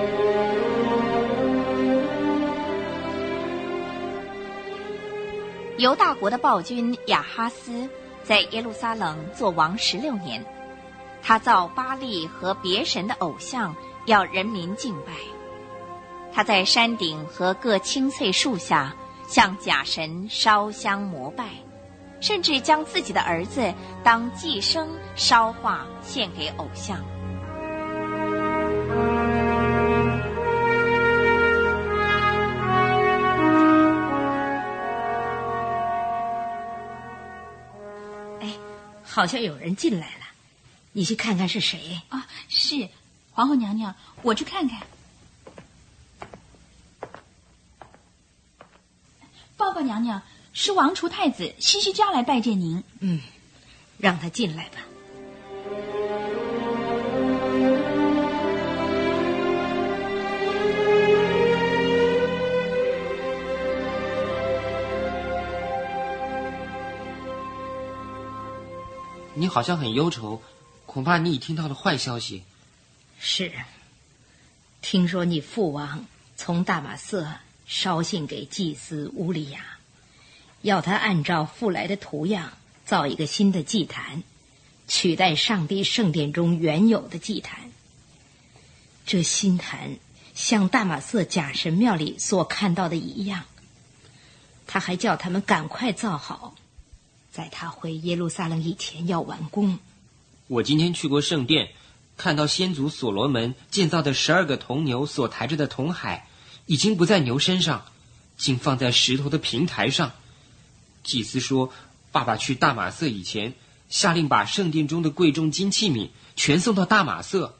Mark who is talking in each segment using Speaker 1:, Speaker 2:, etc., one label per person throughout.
Speaker 1: 犹大国的暴君亚哈斯在耶路撒冷做王16年，他造巴力和别神的偶像，要人民敬拜。他在山顶和各青翠树下向假神烧香膜拜，甚至将自己的儿子当祭牲烧化献给偶像。
Speaker 2: 好像有人进来了，你去看看是谁
Speaker 3: 啊？是皇后娘娘，我去看看。报告娘娘，是王储太子西西家来拜见您。
Speaker 2: 让他进来吧。
Speaker 4: 你好像很忧愁，恐怕你已听到了坏消息。
Speaker 2: 是，听说你父王从大马色捎信给祭司乌利亚，要他按照父来的图样造一个新的祭坛，取代上帝圣殿中原有的祭坛。这新坛像大马色假神庙里所看到的一样，他还叫他们赶快造好，在他回耶路撒冷以前要完工。
Speaker 4: 我今天去过圣殿，看到先祖所罗门建造的12个铜牛所抬着的铜海，已经不在牛身上，竟放在石头的平台上。祭司说，爸爸去大马色以前，下令把圣殿中的贵重金器皿全送到大马色。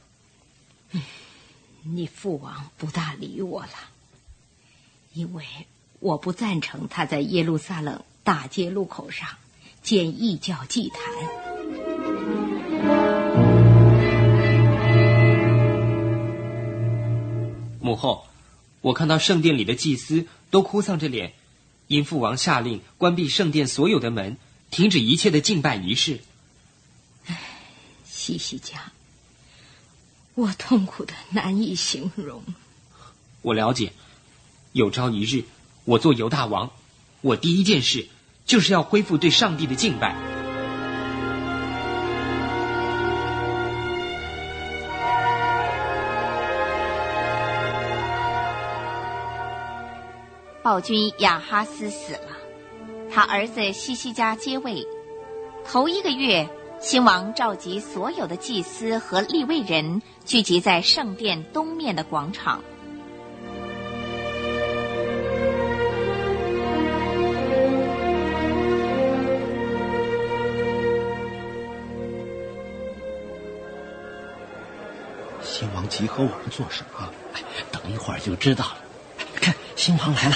Speaker 2: 你父王不大理我了，因为我不赞成他在耶路撒冷大街路口上建异教祭坛。
Speaker 4: 母后，我看到圣殿里的祭司都哭丧着脸，因父王下令关闭圣殿所有的门，停止一切的敬拜仪式。
Speaker 2: 西西家，我痛苦的难以形容。
Speaker 4: 我了解，有朝一日我做犹大王，我第一件事就是要恢复对上帝的敬拜。
Speaker 1: 暴君亚哈斯死了，他儿子西西家接位。头1个月，新王召集所有的祭司和利未人聚集在圣殿东面的广场。
Speaker 5: 新王急和我们做什么？等一会儿就知道了。看，新王来了。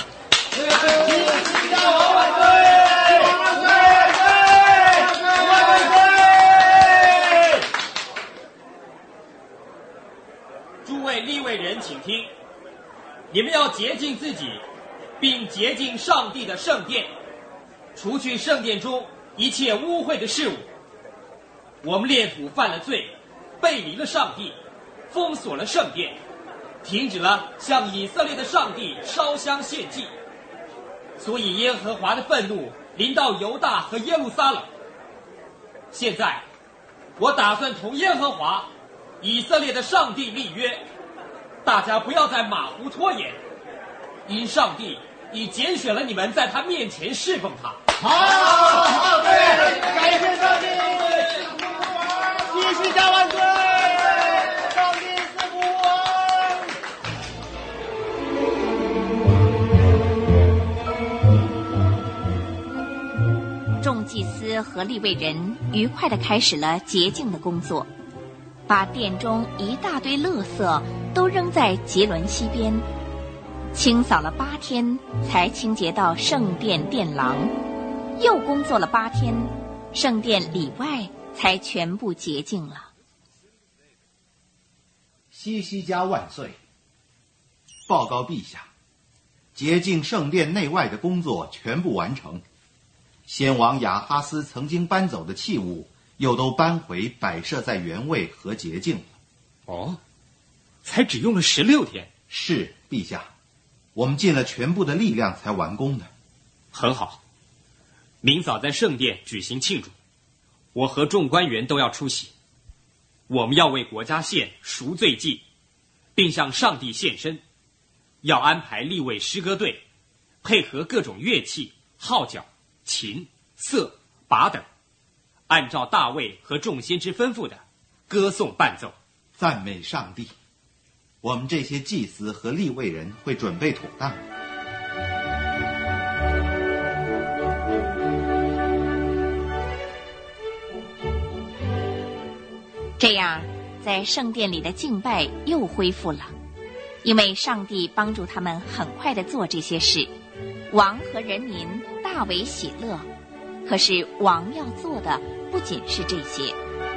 Speaker 6: 诸位利未人请听，你们要洁净自己，并洁净上帝的圣殿，除去圣殿中一切污秽的事物。我们列祖犯了罪，背离了上帝，封锁了圣殿，停止了向以色列的上帝烧香献祭，所以耶和华的愤怒临到犹大和耶路撒冷。现在我打算同耶和华以色列的上帝立约，大家不要再马虎拖延，因上帝已拣选了你们在他面前侍奉他。
Speaker 7: 好，对，感谢上帝，西西家万岁！上帝赐福
Speaker 1: 王。众祭司和利未人愉快地开始了洁净的工作，把殿中一大堆垃圾都扔在杰伦溪边，清扫了8天，才清洁到圣殿殿廊。又工作了8天，圣殿里外才全部洁净了。
Speaker 8: 西西家万岁！报告陛下，洁净圣殿内外的工作全部完成。先王亚哈斯曾经搬走的器物，又都搬回摆设在原位和洁净了。
Speaker 4: 哦，
Speaker 6: 才只用了16天。
Speaker 8: 是，陛下，我们尽了全部的力量才完工的。
Speaker 6: 很好，明早在圣殿举行庆祝，我和众官员都要出席。我们要为国家献赎罪祭，并向上帝献身。要安排立位诗歌队，配合各种乐器、号角、琴、瑟、拔等，按照大卫和众先知吩咐的歌颂伴奏。
Speaker 8: 赞美上帝！我们这些祭司和利未人会准备妥当。
Speaker 1: 这样，在圣殿里的敬拜又恢复了，因为上帝帮助他们很快地做这些事，王和人民大为喜乐。可是王要做的不仅是这些。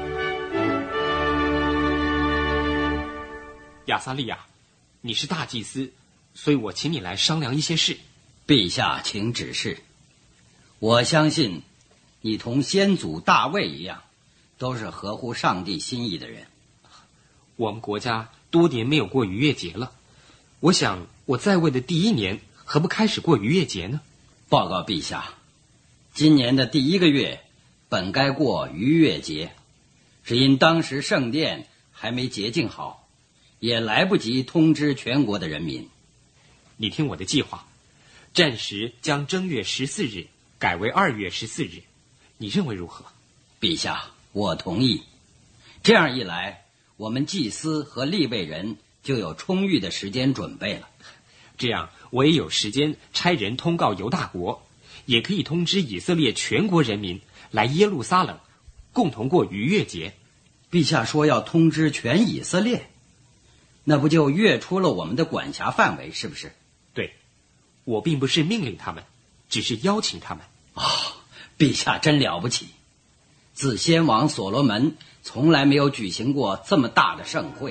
Speaker 6: 亚撒利亚，你是大祭司，所以我请你来商量一些事。
Speaker 9: 陛下请指示。我相信你同先祖大卫一样，都是合乎上帝心意的人。
Speaker 6: 我们国家多年没有过逾越节了，我想我在位的第1年何不开始过逾越节呢？
Speaker 9: 报告陛下，今年的第1个月本该过逾越节，只因当时圣殿还没洁净好，也来不及通知全国的人民。
Speaker 6: 你听我的计划，暂时将正月14日改为2月14日，你认为如何？
Speaker 9: 陛下，我同意。这样一来，我们祭司和利未人就有充裕的时间准备了。
Speaker 6: 这样我也有时间差人通告犹大国，也可以通知以色列全国人民来耶路撒冷，共同过逾越节。
Speaker 9: 陛下说要通知全以色列，那不就越出了我们的管辖范围，是不是？
Speaker 6: 对，我并不是命令他们，只是邀请他们。
Speaker 9: 陛下真了不起，自先王所罗门从来没有举行过这么大的盛会。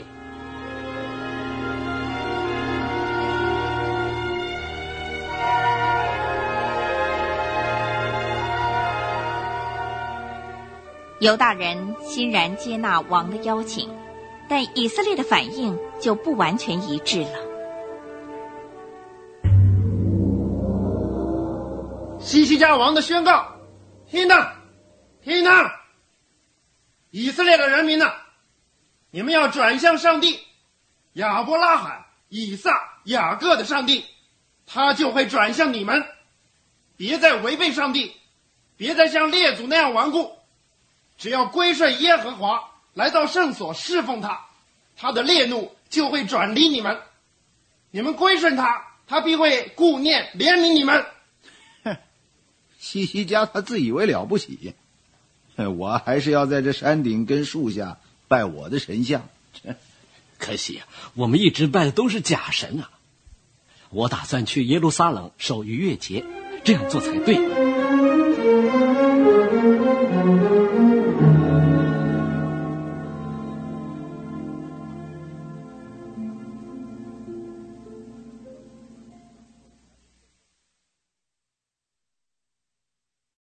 Speaker 1: 犹大人欣然接纳王的邀请，但以色列的反应就不完全一致了。
Speaker 7: 西西家王的宣告，听呐，听呐！以色列的人民呐，你们要转向上帝，亚伯拉罕、以撒、雅各的上帝，他就会转向你们。别再违背上帝，别再像列祖那样顽固。只要归顺耶和华，来到圣所侍奉他，他的烈怒就会转离你们。你们归顺他，他必会顾念怜悯你们。
Speaker 10: 西西家他自以为了不起，我还是要在这山顶跟树下拜我的神像。
Speaker 5: 可惜我们一直拜的都是假神啊！我打算去耶路撒冷守逾越节，这样做才对。